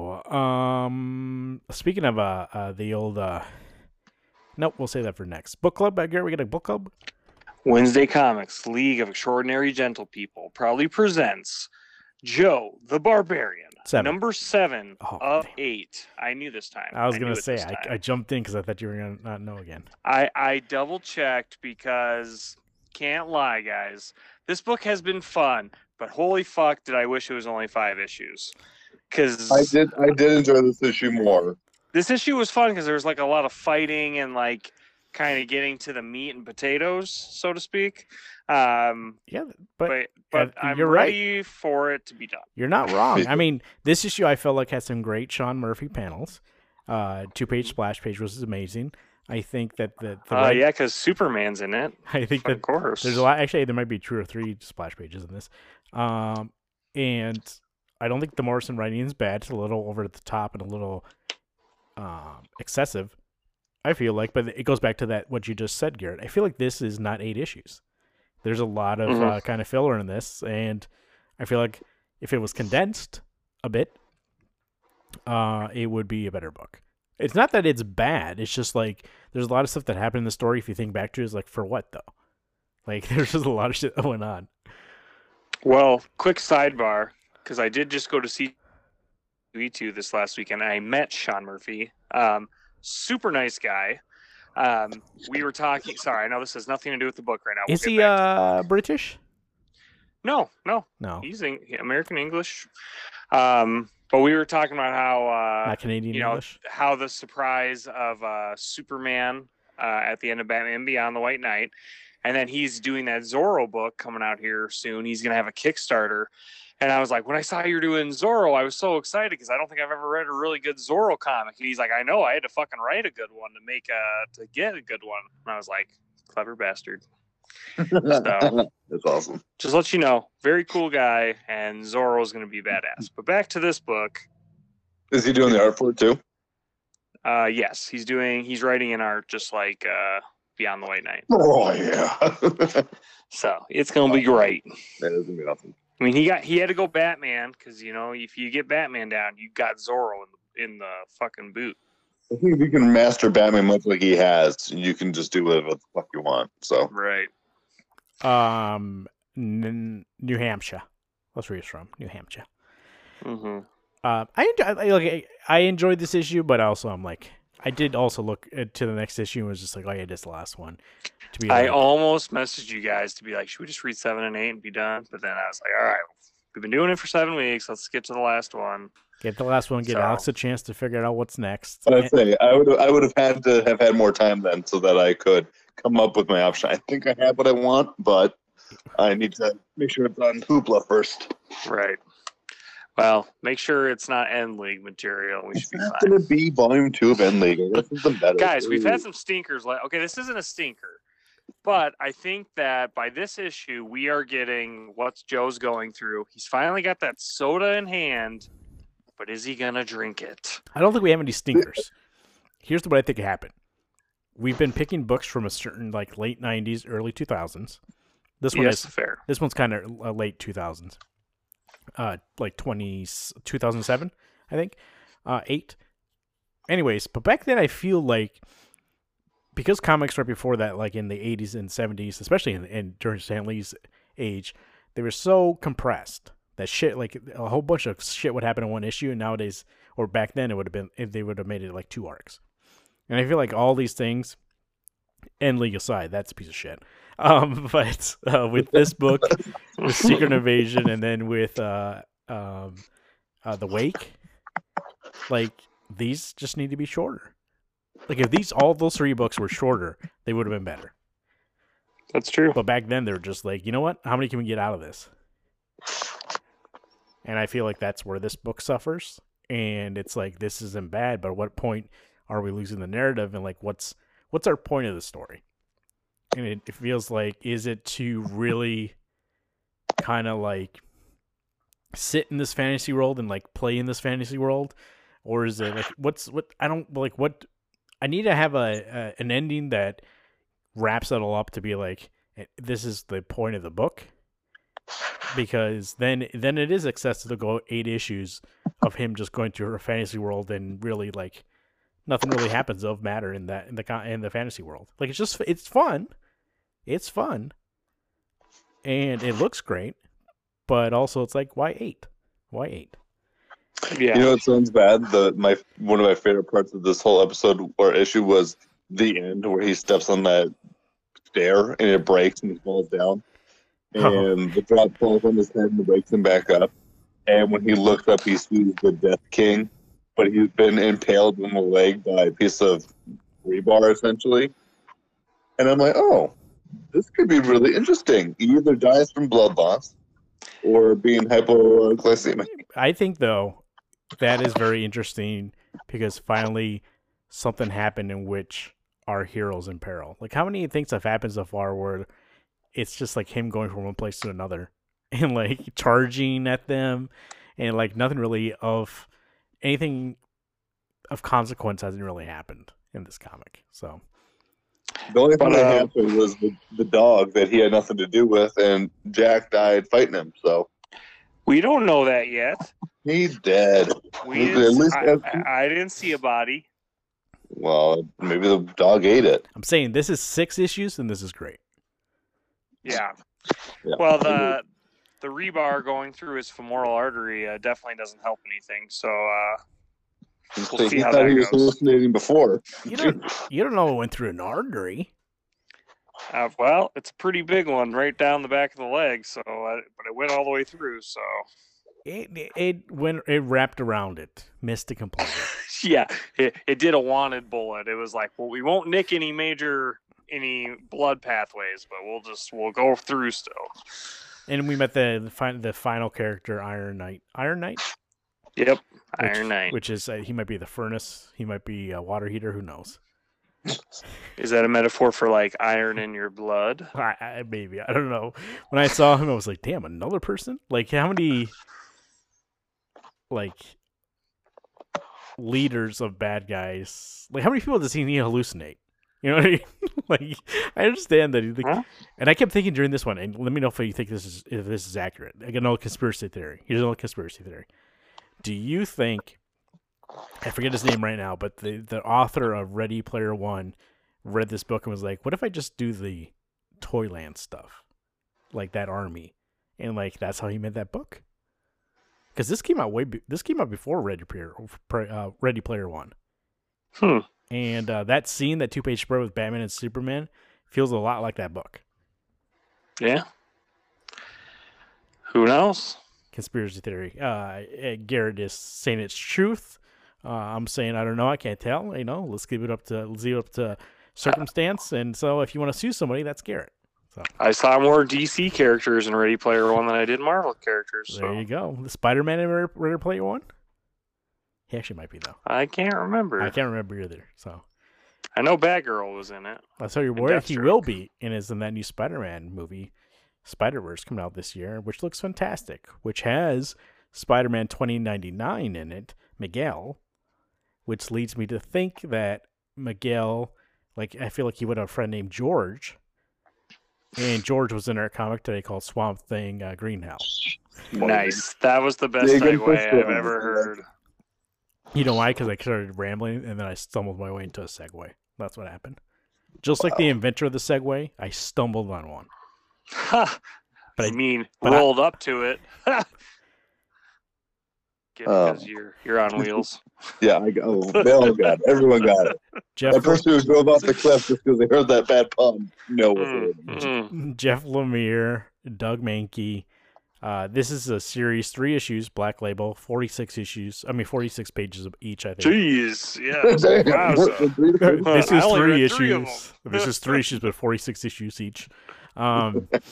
go. Speaking of the old... Nope, we'll say that for next. Book club, Garrett, we got a book club? Wednesday Comics, League of Extraordinary Gentle-People, proudly presents Joe the Barbarian. 7. Number 7 of damn. 8. I knew this time. I was going to say, I jumped in because I thought you were going to not know again. I double-checked because, can't lie, guys, this book has been fun, but holy fuck did I wish it was only 5 issues. Because I did enjoy this issue more. This issue was fun because there was like a lot of fighting and like kind of getting to the meat and potatoes, so to speak. Yeah, but I'm you're ready right. for it to be done. You're not wrong. I mean, this issue I felt like had some great Sean Murphy panels. 2-page splash page was amazing. I think that yeah, because Superman's in it. I think that of course there's a lot. Actually, there might be 2 or 3 splash pages in this. And I don't think the Morrison writing is bad. It's a little over the top and a little excessive, I feel like, but it goes back to that what you just said, Garrett. I feel like this is not 8 issues. There's a lot of kind of filler in this, and I feel like if it was condensed a bit, it would be a better book. It's not that it's bad. It's just like there's a lot of stuff that happened in the story. If you think back to it, it's like, for what though? Like there's just a lot of shit that went on. Well, quick sidebar, because I did just go to see V2 this last weekend. I met Sean Murphy. Super nice guy. We were talking. Sorry, I know this has nothing to do with the book right now. Is We'll he get back to British? No. No, He's American English. But we were talking about how not Canadian English. how the surprise of Superman at the end of Batman Beyond the White Knight, and then he's doing that Zorro book coming out here soon. He's gonna have a Kickstarter, and I was like, when I saw you're doing Zorro, I was so excited because I don't think I've ever read a really good Zorro comic. And he's like, I know, I had to fucking write a good one to get a good one. And I was like, clever bastard. So That's awesome. just let you know, very cool guy, and Zorro's going to be badass. But back to this book. Is he doing the art for it too? Yes, he's writing an art just like Beyond the White Knight. Oh yeah. So it's going to be great. That is gonna be awesome. I mean, he had to go Batman because if you get Batman down, you got Zorro in the fucking boot. I think if you can master Batman much like he has, you can just do whatever the fuck you want. So Right. New Hampshire. That's where he's from. New Hampshire. Mm-hmm. I enjoyed this issue, but also I'm like, I did also look to the next issue and was just like, oh yeah, this is the last one. I almost messaged you guys to be like, should we just read 7 and 8 and be done? But then I was like, all right, we've been doing it for 7 weeks. Let's get to the last one. Get the last one. Get Alex a chance to figure out what's next. I'd say I would have had to have had more time then, so that I could come up with my option. I think I have what I want, but I need to make sure it's on Hoopla first. Right. Well, make sure it's not End League material. We should be It's fine. going to be Volume 2 of End League. This is the better. Guys, we've had some stinkers. Okay, this isn't a stinker. But I think that by this issue, we are getting what Joe's going through. He's finally got that soda in hand, but is he going to drink it? I don't think we have any stinkers. Here's what I think happened. We've been picking books from a certain late 90s, early 2000s. This one is fair. This one's kind of late 2000s. 2007, I think. 8. Anyways, but back then I feel like because comics right before that, like in the 80s and 70s, especially during Stan Lee's age, they were so compressed that shit, like a whole bunch of shit would happen in one issue, and nowadays, or back then, it would have been, they would have made it like 2 arcs. And I feel like all these things, End League aside, that's a piece of shit. But with this book, with Secret Invasion, and then with The Wake, like these just need to be shorter. Like if all those 3 books were shorter, they would have been better. That's true. But back then, they were just like, you know what? How many can we get out of this? And I feel like that's where this book suffers. And it's like, this isn't bad, but at what point are we losing the narrative? And like, what's our point of the story? And it feels like, is it to really kind of like sit in this fantasy world and like play in this fantasy world? Or is it like, I need to have an ending that wraps it all up to be like, this is the point of the book. Because then it is excessive to go 8 issues of him just going through a fantasy world and really like nothing really happens of matter in the fantasy world. Like it's fun, and it looks great, but also it's like why 8? Why 8? Yeah. You know, it sounds bad. One of my favorite parts of this whole episode or issue was the end where he steps on that stair and it breaks and he falls down. And the drop falls on his head and wakes him back up. And when he looks up, he sees the Death King, but he's been impaled in the leg by a piece of rebar, essentially. And I'm like, oh, this could be really interesting. He either dies from blood loss or being hypoglycemic. I think, though, that is very interesting because finally something happened in which our hero's in peril. Like, how many things have happened so far where it's just like him going from one place to another and like charging at them and like nothing really of anything of consequence hasn't really happened in this comic. So the only thing that happened was the dog that he had nothing to do with, and Jack died fighting him. So we don't know that yet. He's dead. I didn't see a body. Well, maybe the dog ate it. I'm saying this is 6 issues and this is great. Yeah. Well, the rebar going through his femoral artery definitely doesn't help anything. So We'll see he how thought that he was goes. hallucinating before. You don't know it went through an artery. Well, it's a pretty big one right down the back of the leg, but it went all the way through. So It wrapped around it, missed it completely. yeah, it did a wanted bullet. It was like, well, we won't nick any blood pathways, but we'll go through still. And we met the final character, Iron Knight. Iron Knight. Yep, Iron Knight. Which is he might be the furnace, he might be a water heater. Who knows? Is that a metaphor for like iron in your blood? Maybe, I don't know. When I saw him, I was like, damn, another person. Like, how many like leaders of bad guys? Like, how many people does he need to hallucinate? You know what I mean? Like, I understand that, and I kept thinking during this one, and let me know if you think this is accurate. I got another conspiracy theory. Here's another conspiracy theory. Do you think, I forget his name right now, but the author of Ready Player One read this book and was like, what if I just do the Toyland stuff? Like that army. And like, that's how he made that book. Because this came out before Ready Player One. And that scene, that 2-page spread with Batman and Superman, feels a lot like that book. Yeah. Who knows? Conspiracy theory. Garrett is saying it's truth. I'm saying I don't know. I can't tell. You know, let's leave it up to circumstance. And so, if you want to sue somebody, that's Garrett. So I saw more DC characters in Ready Player One than I did Marvel characters. There you go. The Spider-Man in Ready Player One. He actually might be though. I can't remember. I can't remember either. So I know Batgirl was in it. I'll tell you what, he will be, and is in that new Spider-Man movie, Spider-Verse, coming out this year, which looks fantastic. Which has Spider-Man 2099 in it, Miguel, which leads me to think that Miguel, like, I feel like he would have a friend named George, and George was in our comic today called Swamp Thing Greenhouse. Nice. That was the best segue I've ever heard. You know why? Because I started rambling, and then I stumbled my way into a segue. That's what happened. Just like the inventor of the segue, I stumbled on one. But rolled up to it. Because you're on wheels. Yeah, they all got it. Everyone got it. That person who drove off the cliff just because they heard that bad pun. No. Jeff Lemire, Doug Mankey. This is a series, 3 issues, Black Label, 46 pages of each, I think. Jeez, yeah. This is 3 issues. This is 3 issues, but 46 issues each. But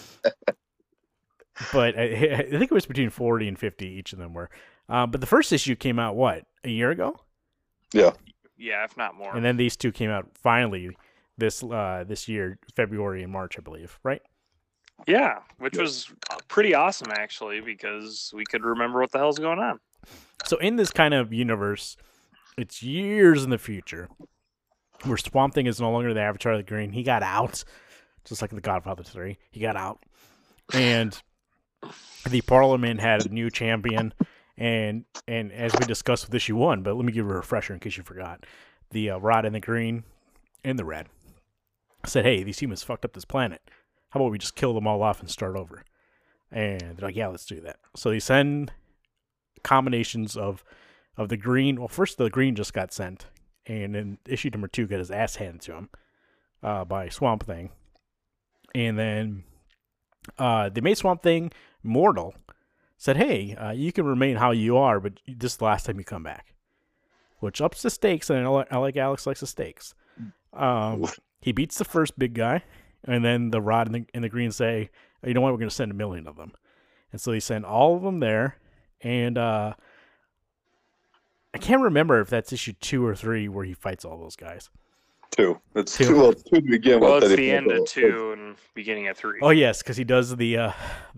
I think it was between 40 and 50 each of them were. But the first issue came out, what, a year ago? Yeah. Yeah, if not more. And then these two came out finally this year, February and March, I believe, right? Yeah, which was pretty awesome, actually, because we could remember what the hell's going on. So in this kind of universe, it's years in the future, where Swamp Thing is no longer the Avatar of the Green. He got out, just like in The Godfather 3. He got out. And the Parliament had a new champion. And as we discussed with issue 1, but let me give you a refresher in case you forgot. The Rod and the Green and the Red said, hey, these humans fucked up this planet. How about we just kill them all off and start over? And they're like, yeah, let's do that. So they send combinations of the Green. Well, first the Green just got sent. And in issue number 2 got his ass handed to him by Swamp Thing. And then they made Swamp Thing mortal. Said, hey, you can remain how you are, but this is the last time you come back. Which ups the stakes, and I like Alex likes the stakes. He beats the first big guy. And then the Rod and the Green say, you know what, we're going to send 1 million of them. And so they send all of them there. And I can't remember if that's issue 2 or 3 where he fights all those guys. 2. It's 2. Well, 2 to begin with. Well, it's the end of 2 and beginning of 3. Oh, yes, because he does the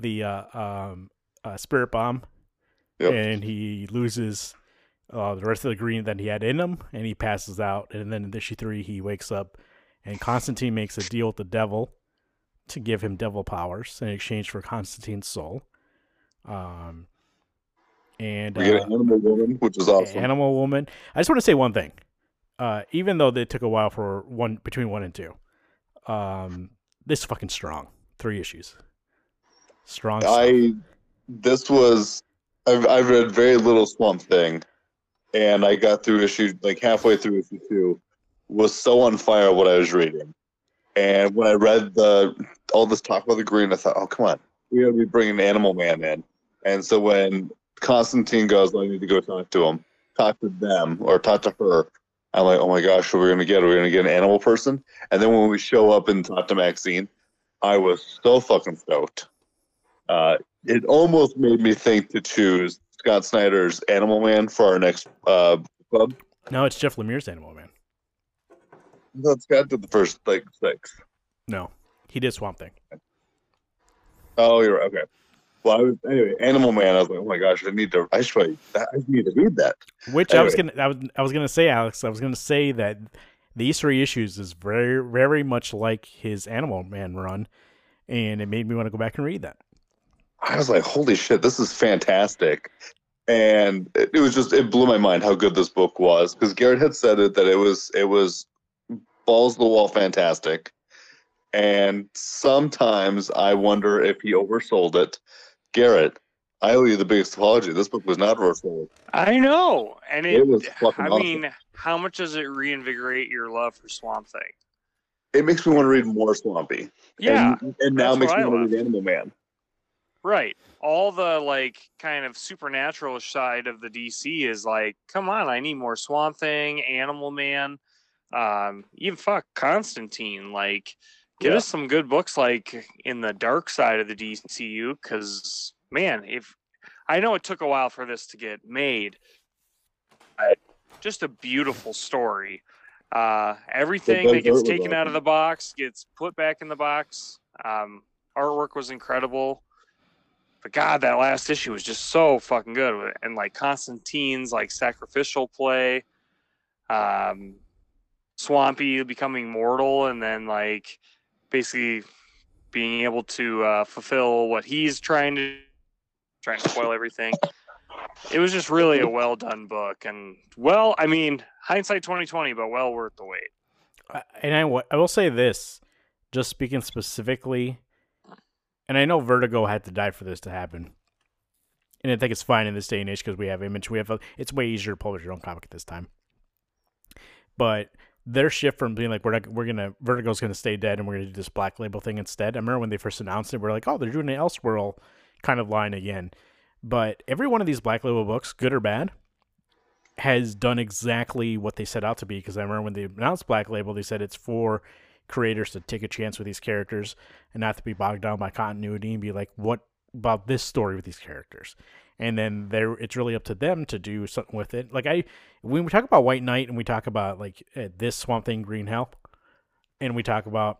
Spirit Bomb. Yep. And he loses the rest of the Green that he had in him. And he passes out. And then in issue 3, he wakes up. And Constantine makes a deal with the devil to give him devil powers in exchange for Constantine's soul. And we get an Animal Woman, which is awesome. Animal Woman. I just want to say one thing. Even though they took a while for between 1 and 2, this is fucking strong. 3 issues. Strong. I've read very little Swamp Thing. and I got through issue like halfway through issue 2, was so on fire what I was reading. And when I read all this talk about the Green, I thought, oh come on, we gotta be bringing Animal Man in. And so when Constantine goes, I need to go talk to him, talk to them, or talk to her. I'm like, oh my gosh, what are we gonna get? Are we gonna get an animal person? And then when we show up and talk to Maxine, I was so fucking stoked. It almost made me think to choose Scott Snyder's Animal Man for our next club. No, it's Jeff Lemire's Animal Man. I thought Scott did the first like 6. No, he did Swamp Thing. Oh, you're right. Okay. Well, anyway, Animal Man. I was like, oh my gosh, I need to read that. Which Anyway. I was gonna say, Alex. I was gonna say that these 3 issues is very, very much like his Animal Man run, and it made me want to go back and read that. I was like, holy shit, this is fantastic. And it blew my mind how good this book was, because Garrett had said that it was balls to the wall fantastic. And sometimes I wonder if he oversold it. Garrett, I owe you the biggest apology. This book was not oversold. I know, and It was fucking I awesome. mean, how much does it reinvigorate your love for Swamp Thing? It makes me want to read more Swampy. Yeah, and now it that's makes what me I want to love. read Animal Man. Right. All the like kind of supernatural side of the DC is like, come on, I need more Swamp Thing, Animal Man, even fuck Constantine. Like, get us some good books like in the dark side of the DCU, because man, if I know it took a while for this to get made, but just a beautiful story. Everything that gets taken out of the box gets put back in the box. Artwork was incredible. But God, that last issue was just so fucking good. And like Constantine's like sacrificial play, Swampy becoming mortal, and then like basically being able to fulfill what he's trying to spoil everything. It was just really a well done book, and well, I mean, hindsight 2020, but well worth the wait. And I will say this, just speaking specifically. And I know Vertigo had to die for this to happen. And I think it's fine in this day and age because we have Image. It's way easier to publish your own comic at this time. But their shift from being like, Vertigo's gonna stay dead and we're gonna do this Black Label thing instead. I remember when they first announced it, we're like, oh, they're doing an Elseworld kind of line again. But every one of these Black Label books, good or bad, has done exactly what they set out to be. Because I remember when they announced Black Label, they said it's for creators to take a chance with these characters and not to be bogged down by continuity and be like, what about this story with these characters? And then it's really up to them to do something with it. Like when we talk about White Knight and we talk about like this Swamp Thing, Green Hell, and we talk about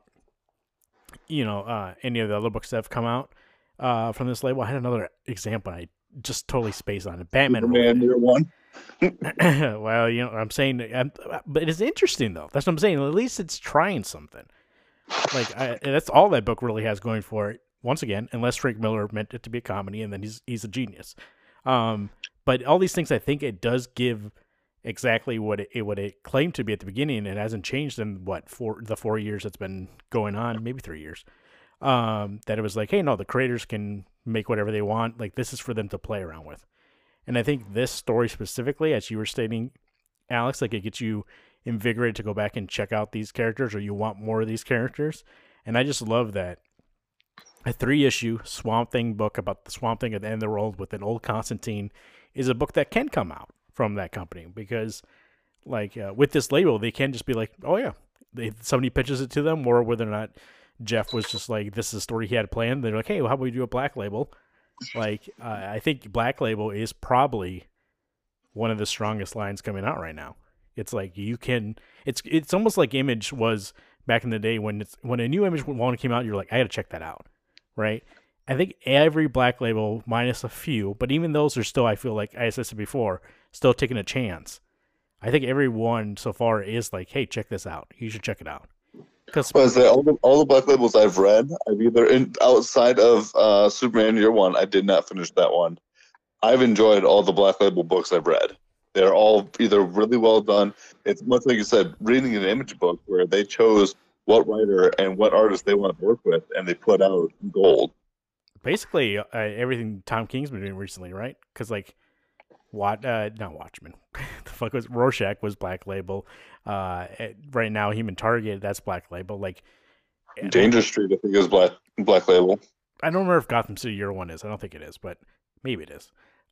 any of the other books that have come out from this label, I had another example. I just totally spaced on it. Batman Year One. Well, I'm saying, but it's interesting though. That's what I'm saying. At least it's trying something. Like that's all that book really has going for it. Once again, unless Frank Miller meant it to be a comedy, and then he's a genius. But all these things, I think it does give exactly what it claimed to be at the beginning. It hasn't changed in the 4 years it's been going on, maybe 3 years. That it was like, hey, no, the creators can make whatever they want. Like this is for them to play around with. And I think this story specifically, as you were stating, Alex, like it gets you invigorated to go back and check out these characters, or you want more of these characters. And I just love that a 3-issue Swamp Thing book about the Swamp Thing at the end of the world with an old Constantine is a book that can come out from that company. Because like with this label, they can just be like, oh yeah, somebody pitches it to them, or whether or not Jeff was just like, this is a story he had planned. They're like, hey, well, how about we do a Black Label? Like, I think Black Label is probably one of the strongest lines coming out right now. It's like it's almost like Image was back in the day when a new Image one came out, you're like, I got to check that out, right? I think every Black Label, minus a few, but even those are still, I feel like, as I said before, still taking a chance. I think every one so far is like, hey, check this out. You should check it out. All the Black Labels I've read, I've either outside of Superman Year One, I did not finish that one. I've enjoyed all the Black Label books I've read. They're all either really well done. It's much like you said, reading an Image book where they chose what writer and what artist they want to work with, and they put out gold. Basically, everything Tom King's been doing recently, right? Because like Not Watchmen. The fuck was Rorschach was Black Label. Right now, Human Target, that's Black Label. Like Danger Street, I think, is Black Label. I don't remember if Gotham City Year One is. I don't think it is, but maybe it is.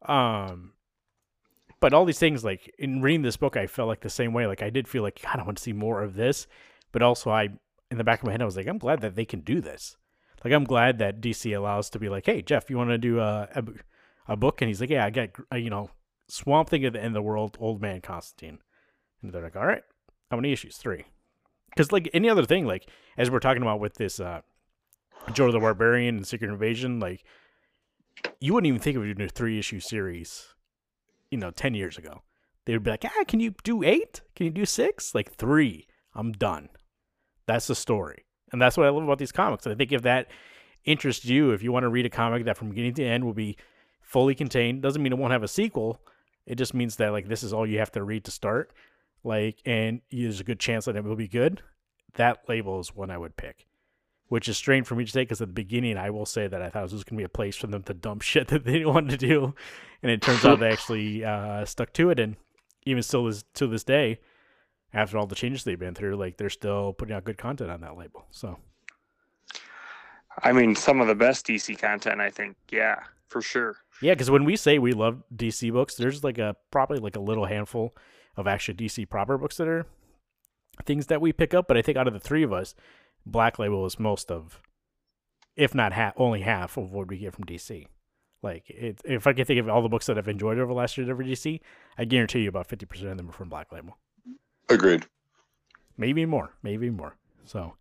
But all these things, like in reading this book, I felt like the same way. Like I did feel like God, I want to see more of this, but also in the back of my head, I was like, I'm glad that they can do this. Like I'm glad that DC allows to be like, hey, Jeff, you want to do a book? And he's like, yeah, I got Swamp Thing at the end of the world, Old Man Constantine, and they're like, all right, how many issues? 3. Because like any other thing, like as we're talking about with this Joe the Barbarian and Secret Invasion, like you wouldn't even think of doing a 3-issue series, 10 years ago. They would be like, can you do 8? Can you do 6? Like 3, I'm done. That's the story. And that's what I love about these comics. And I think if that interests you, if you want to read a comic that from beginning to end will be fully contained, doesn't mean it won't have a sequel. It just means that like this is all you have to read to start. Like, and there's a good chance that it will be good. That label is one I would pick. Which is strange for me to say because at the beginning I will say that I thought it was going to be a place for them to dump shit that they didn't want to do, and it turns out they actually stuck to it. And even still to this day, after all the changes they've been through, like they're still putting out good content on that label. So, I mean, some of the best DC content, I think. Yeah, for sure. Yeah, because when we say we love DC books, there's like probably like a little handful of actual DC proper books that are things that we pick up. But I think out of the 3 of us, Black Label is most of, if not only half of what we get from DC. Like, if I can think of all the books that I've enjoyed over the last year over DC, I guarantee you about 50% of them are from Black Label. Agreed. Maybe more. So,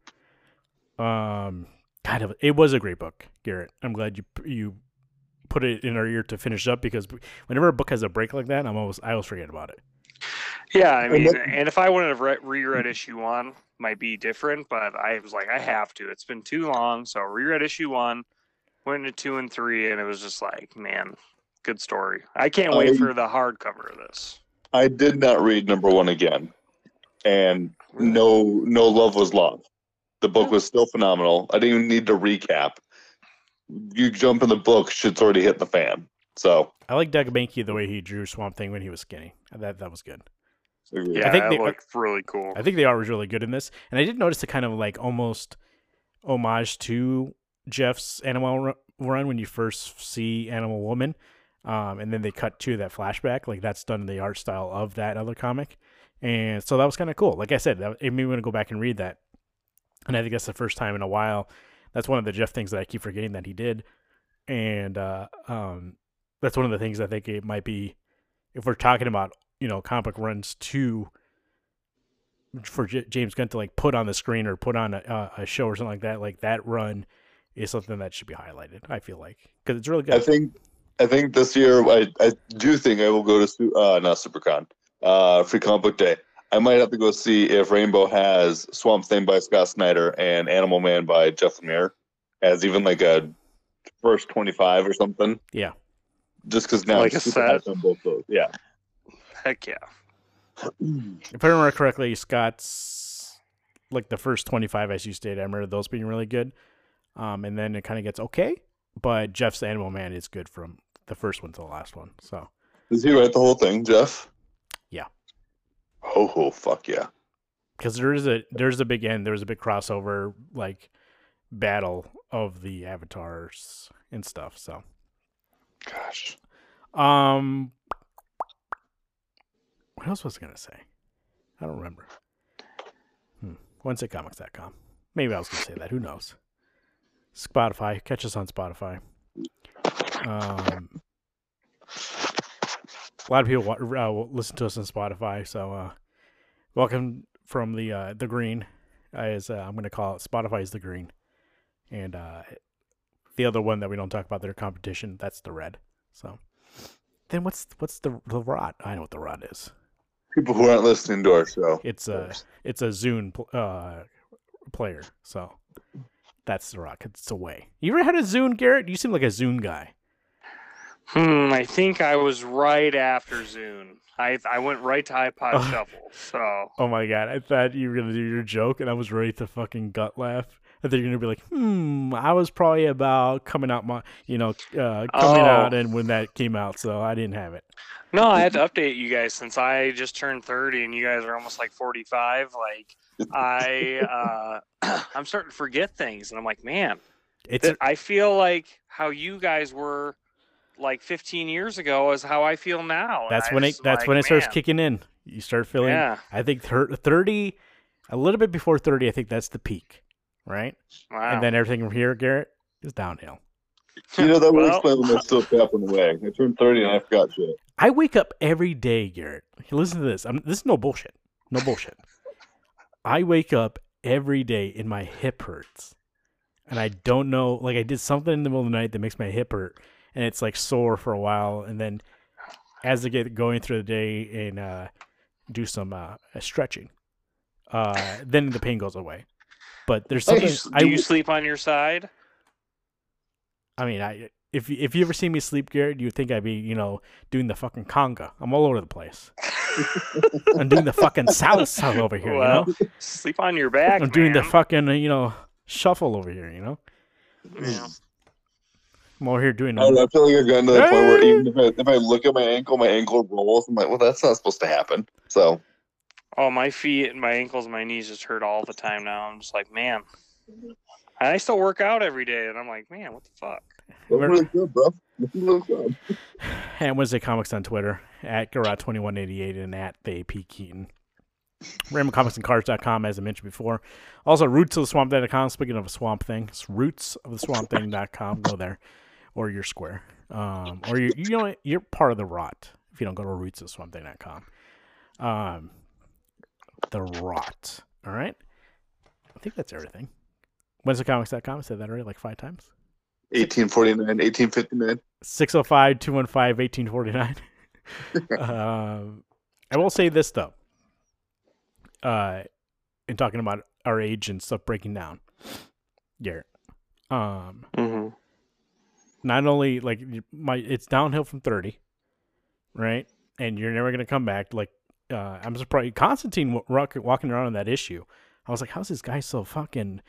it was a great book, Garrett. I'm glad you put it in our ear to finish up because whenever a book has a break like that, I always forget about it. Yeah, I mean, and if I wouldn't have reread issue 1, might be different, but I was like, I have to. It's been too long, so I reread issue 1, went into 2 and 3, and it was just like, man, good story. I can't wait for the hardcover of this. I did not read number 1 again, and no love was lost. The book was still phenomenal. I didn't even need to recap. You jump in the book, shit's already hit the fan. So I like Doug Mankey the way he drew Swamp Thing when he was skinny. That was good. Yeah, I think they look really cool. I think the art was really good in this, and I did notice the kind of like almost homage to Jeff's Animal Run when you first see Animal Woman, and then they cut to that flashback. Like that's done in the art style of that other comic, and so that was kind of cool. Like I said, it made me want to go back and read that, and I think that's the first time in a while. That's one of the Jeff things that I keep forgetting that he did, and that's one of the things I think it might be if we're talking about comic runs for James Gunn to like put on the screen or put on a show or something like that. Like that run is something that should be highlighted. I feel like because it's really good. I think this year I do think I will go to not SuperCon, Free Comic Book Day. I might have to go see if Rainbow has Swamp Thing by Scott Snyder and Animal Man by Jeff Lemire as even like a first 25 or something. Yeah. Just because now like it's a set on both those. Yeah. Heck yeah. If I remember correctly, Scott's like the first 25, as you stated, I remember those being really good. And then it kind of gets okay, but Jeff's Animal Man is good from the first one to the last one. So does he write the whole thing, Jeff? Yeah. Oh, fuck yeah. Because there's a big end. There was a big crossover like battle of the avatars and stuff. So, gosh. What else was I gonna say? I don't remember. OneSitComics.com. Maybe I was gonna say that. Who knows? Spotify. Catch us on Spotify. A lot of people listen to us on Spotify. So, welcome from the green, as I'm gonna call it. Spotify is the green, and the other one that we don't talk about, their competition, that's the red. So, then what's the rod? I know what the rod is. People who aren't listening to our show. It's a Zune player, so that's the rock. It's away. You ever had a Zune, Garrett? You seem like a Zune guy. I think I was right after Zune. I went right to iPod Shuffle. So. Oh my god! I thought you were gonna do your joke, and I was ready to fucking gut laugh. And they're gonna be like, I was probably about coming out out and when that came out, so I didn't have it. No, I had to update you guys since I just turned 30 and you guys are almost like 45. Like I'm starting to forget things, and I'm like, man, I feel like how you guys were like 15 years ago is how I feel now. That's when it starts kicking in. You start feeling. Yeah. I think 30, a little bit before 30. I think that's the peak, right? Wow. And then everything from here, Garrett, is downhill. That would explain when I still tapping away. I turned 30 and I forgot shit. I wake up every day, Garrett. Listen to this. This is no bullshit. No bullshit. I wake up every day and my hip hurts. And I don't know, like I did something in the middle of the night that makes my hip hurt. And it's like sore for a while. And then as I get going through the day and do some stretching, then the pain goes away. But there's something. Do you sleep on your side? I mean, if you ever see me sleep, Garrett, you'd think I'd be, doing the fucking conga. I'm all over the place. I'm doing the fucking salsa over here, Sleep on your back, I'm doing the fucking, shuffle over here, Yeah. I'm over here doing... I feel like I've gotten to the point where even if I look at my ankle rolls. I'm like, well, that's not supposed to happen. So... Oh, my feet and my ankles and my knees just hurt all the time now. I'm just like, man... I still work out every day, and I'm like, man, what the fuck? That's really good, bro. That's really good. And Wednesday Comics on Twitter, at Garrett2188 and at the AP Keaton. RandomComicsandCards.com, as I mentioned before. Also, rootsoftheswampthing.com. Speaking of a swamp thing, it's rootsoftheswampthing.com. Go there, or you're square. Or you're part of the rot if you don't go to rootsoftheswampthing.com. The rot. All right? I think that's everything. WednesdayComics.com. I said that already like 5 times. 1849, 1859. 605-215-1849. I will say this, though. In talking about our age and stuff breaking down, Garrett. Not only, like, it's downhill from 30, right? And you're never going to come back. Like, I'm surprised. Constantine walking around on that issue. I was like, how's this guy so fucking...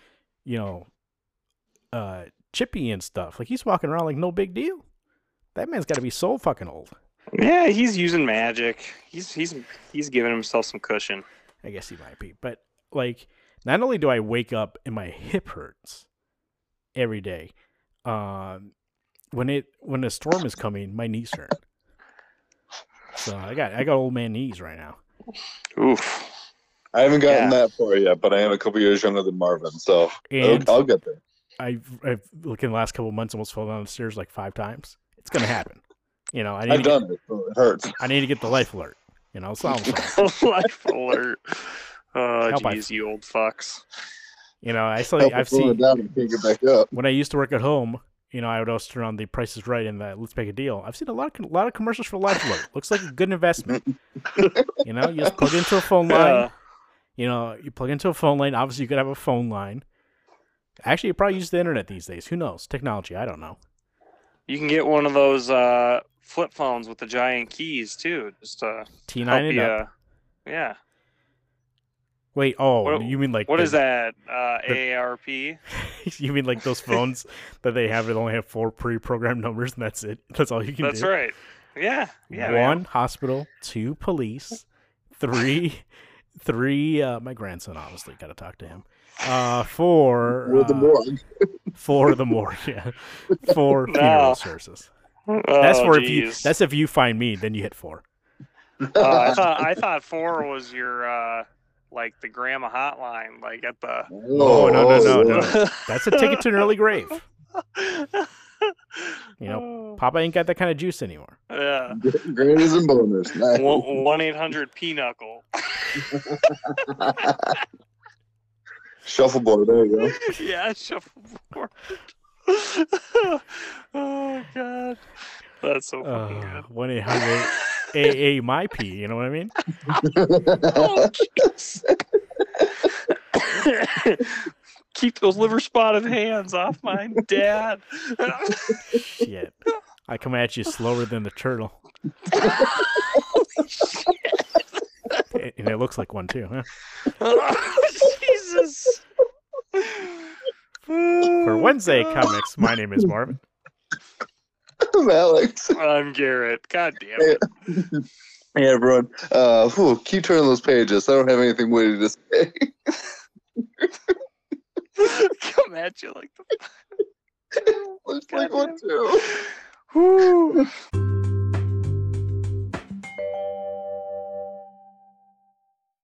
chippy and stuff. Like, he's walking around like no big deal. That man's got to be so fucking old. Yeah, he's using magic. He's giving himself some cushion. I guess he might be. But, like, not only do I wake up and my hip hurts every day, when a storm is coming, my knees hurt. So I got old man knees right now. Oof. I haven't gotten that far yet, but I am a couple years younger than Marvin, so I'll get there. I've look, in the last couple of months, almost fell down the stairs like 5 times. It's gonna happen. I've done it, so it hurts. I need to get the life alert. That's all I'm saying. Life alert. Oh, jeez, you old fucks. I've seen down and can't get back up. When I used to work at home. I would always turn on The Price is Right and the Let's Make a Deal. I've seen a lot of commercials for Life Alert. Looks like a good investment. You just plug into a phone line. You plug into a phone line. Obviously, you could have a phone line. Actually, you probably use the internet these days. Who knows? Technology. I don't know. You can get one of those flip phones with the giant keys too. Just T9 and up. Yeah. Wait. You mean like what is that? AARP? You mean like those phones that they have that only have 4 pre-programmed numbers and that's it? That's all you can do. That's right. Yeah. 1 hospital, 2 police, 3. My grandson, obviously, got to talk to him. 4 the morgue. 4 the morgue. Yeah. 4 funeral services. That's if you find me, then you hit 4. I thought 4 was your like the grandma hotline, like at the. No. That's a ticket to an early grave. Papa ain't got that kind of juice anymore. Yeah. Grannies and boners. Nice. 1-800 Pinochle. Shuffleboard. There you go. Yeah, shuffleboard. Oh God, that's so fucking good. 1-800 AA my pee. You know what I mean? Oh jeez. Keep those liver spotted hands off my dad. Shit. I come at you slower than the turtle. And it looks like one too, huh? Oh, Jesus. Wednesday Comics. My name is Marvin. I'm Alex. I'm Garrett. God damn it. Hey everyone. Keep turning those pages. I don't have anything witty to say. Come at you like the. Let's play one too. Whew.